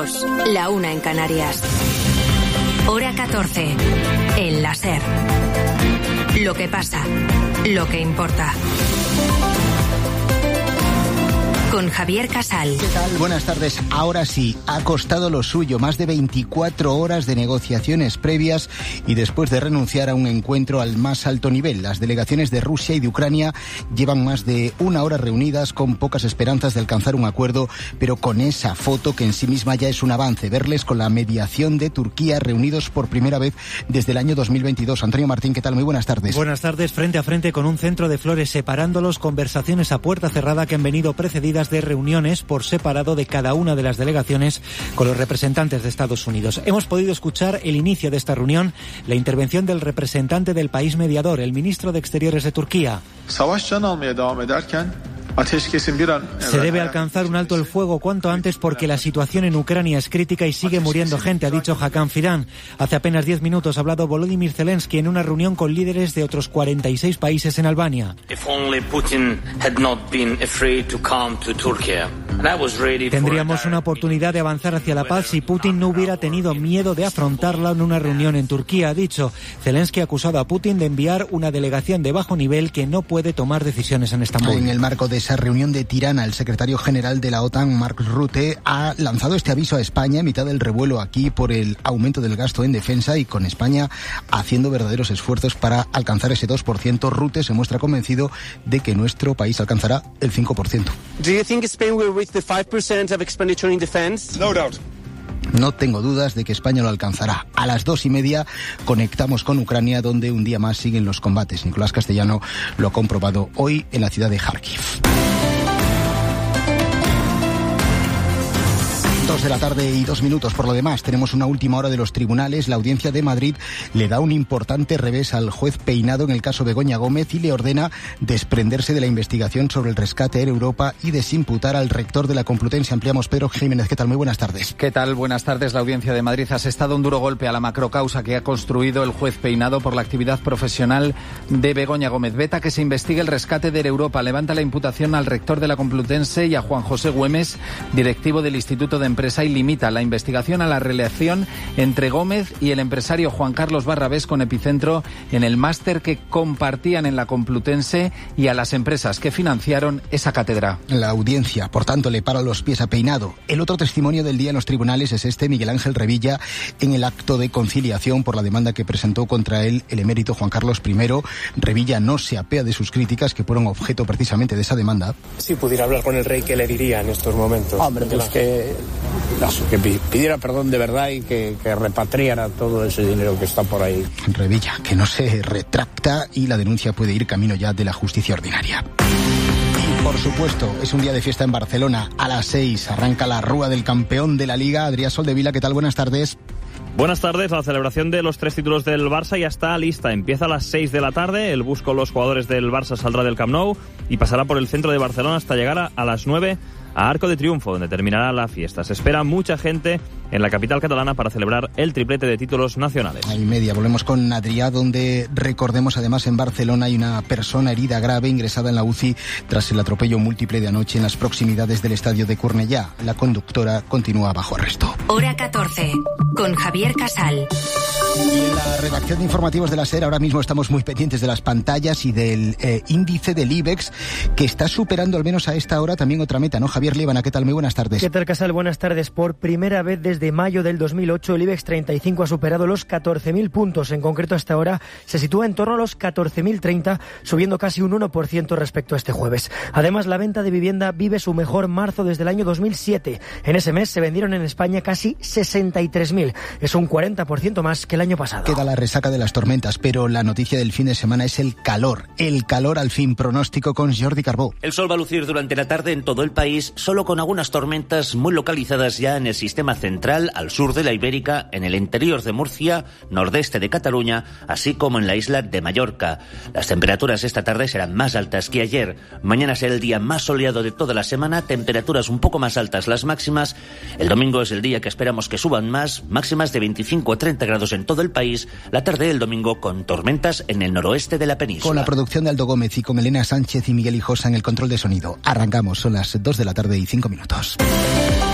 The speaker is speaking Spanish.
2, la 1 en Canarias. Hora 14, en la SER. Lo que pasa, lo que importa. Con Javier Casal. ¿Qué tal? Buenas tardes. Ahora sí, ha costado lo suyo, más de 24 horas de negociaciones previas y después de renunciar a un encuentro al más alto nivel. Las delegaciones de Rusia y de Ucrania llevan más de una hora reunidas con pocas esperanzas de alcanzar un acuerdo, pero con esa foto que en sí misma ya es un avance. Verles con la mediación de Turquía reunidos por primera vez desde el año 2022. Antonio Martín, ¿qué tal? Muy buenas tardes. Buenas tardes. Frente a frente con un centro de flores separándolos, conversaciones a puerta cerrada que han venido precedidas de reuniones por separado de cada una de las delegaciones con los representantes de Estados Unidos. Hemos podido escuchar el inicio de esta reunión, la intervención del representante del país mediador, el ministro de Exteriores de Turquía. Se debe alcanzar un alto el fuego cuanto antes porque la situación en Ucrania es crítica y sigue muriendo gente, ha dicho Hakan Fidan. Hace apenas 10 minutos ha hablado Volodymyr Zelensky en una reunión con líderes de otros 46 países en Albania. Tendríamos una oportunidad de avanzar hacia la paz si Putin no hubiera tenido miedo de afrontarla en una reunión en Turquía, ha dicho. Zelensky ha acusado a Putin de enviar una delegación de bajo nivel que no puede tomar decisiones en Estambul. En el marco de esa reunión de Tirana, el secretario general de la OTAN, Mark Rutte, ha lanzado este aviso a España en mitad del revuelo aquí por el aumento del gasto en defensa y con España haciendo verdaderos esfuerzos para alcanzar ese 2%. Rutte se muestra convencido de que nuestro país alcanzará el 5%. Do you think Spain will reach the 5% of expenditure in defense? No doubt. No tengo dudas de que España lo alcanzará. A las 2:30 conectamos con Ucrania, donde un día más siguen los combates. Nicolás Castellano lo ha comprobado hoy en la ciudad de Kharkiv. 2:02 p.m. Por lo demás, tenemos una última hora de los tribunales. La Audiencia de Madrid le da un importante revés al juez Peinado en el caso Begoña Gómez y le ordena desprenderse de la investigación sobre el rescate Air Europa y desimputar al rector de la Complutense. Ampliamos. Pedro Jiménez, ¿qué tal? Muy buenas tardes. ¿Qué tal? Buenas tardes. La Audiencia de Madrid ha asestado un duro golpe a la macrocausa que ha construido el juez Peinado por la actividad profesional de Begoña Gómez. Veta que se investigue el rescate de Air Europa. Levanta la imputación al rector de la Complutense y a Juan José Güemes, directivo del Instituto de Empresa, y limita la investigación a la relación entre Gómez y el empresario Juan Carlos Barrabés, con epicentro en el máster que compartían en la Complutense, y a las empresas que financiaron esa cátedra. La audiencia, por tanto, le para los pies a Peinado. El otro testimonio del día en los tribunales es Miguel Ángel Revilla, en el acto de conciliación por la demanda que presentó contra él el emérito Juan Carlos I. Revilla no se apea de sus críticas, que fueron objeto precisamente de esa demanda. Si pudiera hablar con el rey, ¿qué le diría en estos momentos? Hombre, pues que pidiera perdón de verdad y que repatriara todo ese dinero que está por ahí. Revilla, que no se retracta y la denuncia puede ir camino ya de la justicia ordinaria. Y por supuesto, es un día de fiesta en Barcelona. A las 6 arranca la Rúa del campeón de la Liga. Adrián Soldevila, ¿qué tal? Buenas tardes. Buenas tardes. La celebración de los 3 títulos del Barça ya está lista. Empieza a las 6 de la tarde. El bus con los jugadores del Barça saldrá del Camp Nou y pasará por el centro de Barcelona hasta llegar a las 9 a Arco de Triunfo, donde terminará la fiesta. Se espera mucha gente en la capital catalana para celebrar el triplete de títulos nacionales. A 1:30 volvemos con Adrià, donde recordemos además en Barcelona hay una persona herida grave ingresada en la UCI tras el atropello múltiple de anoche en las proximidades del estadio de Cornellà. La conductora continúa bajo arresto. Hora 14, con Javier Casal. Y en la redacción de informativos de la SER ahora mismo estamos muy pendientes de las pantallas y del índice del IBEX, que está superando al menos a esta hora también otra meta, ¿no? Javier Líbana, ¿qué tal? Muy buenas tardes. ¿Qué tal, Casal? Buenas tardes. Por primera vez desde mayo del 2008 el IBEX 35 ha superado los 14.000 puntos. En concreto, hasta ahora se sitúa en torno a los 14.030, subiendo casi un 1% respecto a este jueves. Además, la venta de vivienda vive su mejor marzo desde el año 2007. En ese mes se vendieron en España casi 63.000. Es un 40% más que el año pasado. Queda la resaca de las tormentas, pero la noticia del fin de semana es el calor. El calor al fin. Pronóstico con Jordi Carbó. El sol va a lucir durante la tarde en todo el país, solo con algunas tormentas muy localizadas ya en el sistema central, al sur de la Ibérica, en el interior de Murcia, nordeste de Cataluña, así como en la isla de Mallorca. Las temperaturas esta tarde serán más altas que ayer. Mañana será el día más soleado de toda la semana, temperaturas un poco más altas las máximas. El domingo es el día que esperamos que suban más, máximas de 25 o 30 grados en todo el país. La tarde del domingo con tormentas en el noroeste de la península. Con la producción de Aldo Gómez y con Elena Sánchez y Miguel Hijosa en el control de sonido. Arrancamos, son las 2:05 p.m.